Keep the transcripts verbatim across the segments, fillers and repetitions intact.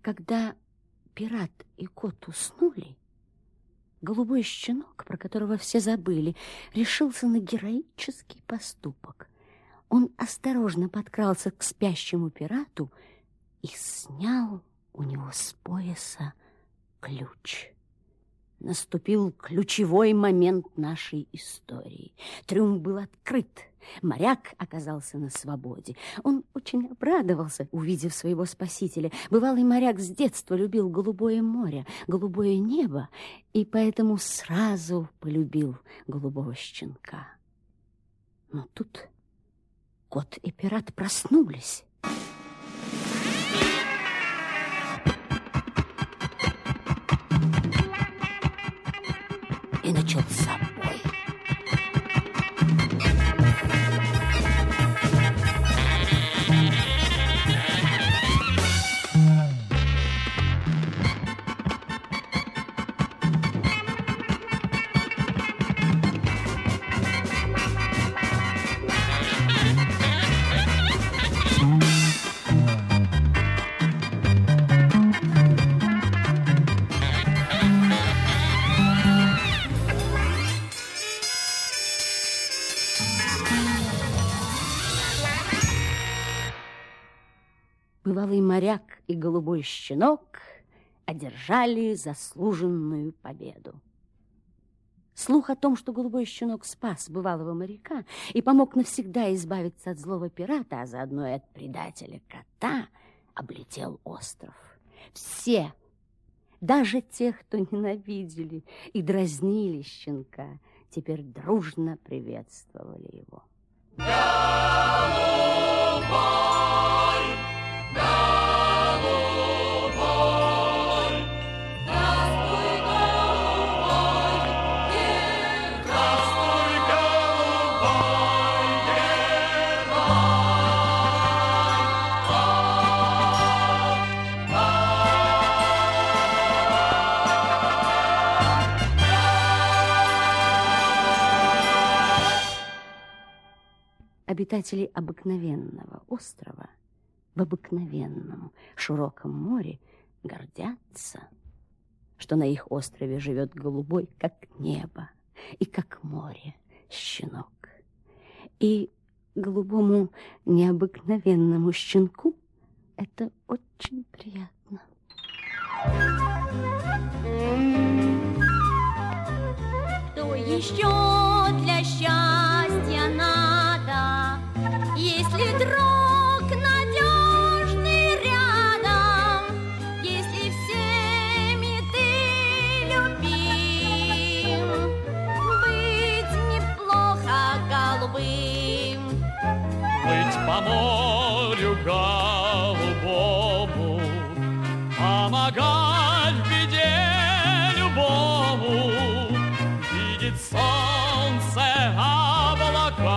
Когда пират и кот уснули, голубой щенок, про которого все забыли, решился на героический поступок. Он осторожно подкрался к спящему пирату и снял у него с пояса ключ. Наступил ключевой момент нашей истории. Трюм был открыт. Моряк оказался на свободе. Он очень обрадовался, увидев своего спасителя. Бывалый моряк с детства любил голубое море, голубое небо, и поэтому сразу полюбил голубого щенка. Но тут кот и пират проснулись. И начался бой. Бывалый моряк и голубой щенок одержали заслуженную победу. Слух о том, что голубой щенок спас бывалого моряка и помог навсегда избавиться от злого пирата, а заодно и от предателя кота, облетел остров. Все, даже те, кто ненавидели и дразнили щенка, теперь дружно приветствовали его. Обитатели обыкновенного острова в обыкновенном широком море гордятся, что на их острове живет голубой, как небо, и как море, щенок. И голубому необыкновенному щенку это очень приятно. Что еще для счастья надо, если друг надежный рядом, если всеми ты любим, быть неплохо голубым, быть по морю голубому, помогать в беде любому, видеть солнце, облака.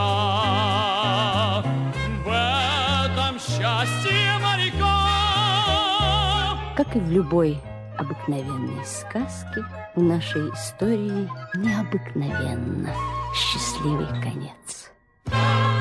В этом счастье моряка. Как и в любой обыкновенной сказке, в нашей истории необыкновенно счастливый конец.